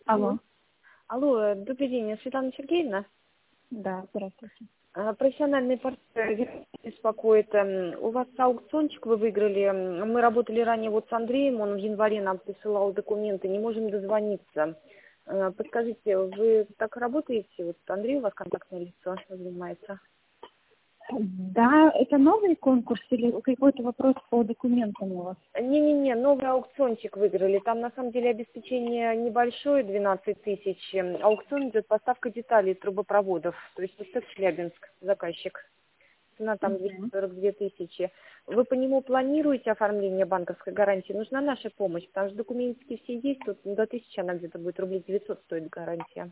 Алло. Алло, добрый день, Светлана Сергеевна. Да, здравствуйте. Профессиональный партнер беспокоит. У вас аукциончик вы выиграли. Мы работали ранее вот с Андреем, он в январе нам присылал документы, не можем дозвониться. Подскажите, вы так работаете? Вот Андрей у вас контактное лицо занимается. Да, это новый конкурс или какой-то вопрос по документам у вас? Не-не-не, новый аукциончик выиграли. Там на самом деле обеспечение небольшое, 12 тысяч. Аукцион идет поставка деталей трубопроводов. То есть Восток Челябинск, заказчик. Цена там 242 тысячи. Вы по нему планируете оформление банковской гарантии? Нужна наша помощь, потому что документики все есть. Тут до 1000 она где-то будет, рублей 900 стоит гарантия.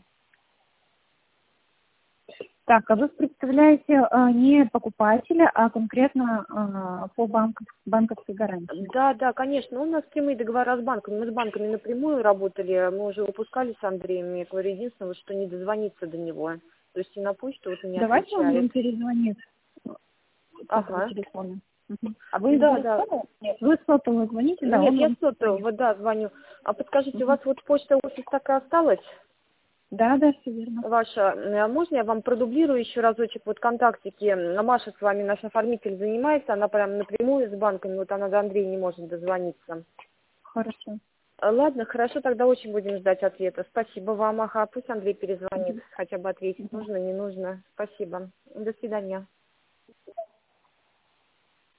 Так, а вы представляете не покупателя, а конкретно по банковской гарантии? Да, конечно. У нас прямые договора с банками. Мы с банками напрямую работали. Мы уже выпускали с Андреем. Я говорю, единственное, вот, что не дозвониться до него. То есть и на почту вот не Давайте он вам отвечает. перезвонит с этого Ага. телефона. А вы Да. Нет, вы с сотового звоните, да, Нет, он я вам с сотового, да, звоню. А подскажите, у вас вот почта офис так и осталась? Да, все верно. Ваша, можно я вам продублирую еще разочек вот контактики? Маша с вами, наш оформитель, занимается, она прям напрямую с банками, вот она до Андрея не может дозвониться. Хорошо. Ладно, хорошо, тогда очень будем ждать ответа. Спасибо вам, ага, пусть Андрей перезвонит, хотя бы ответить, нужно, не нужно. Спасибо. До свидания.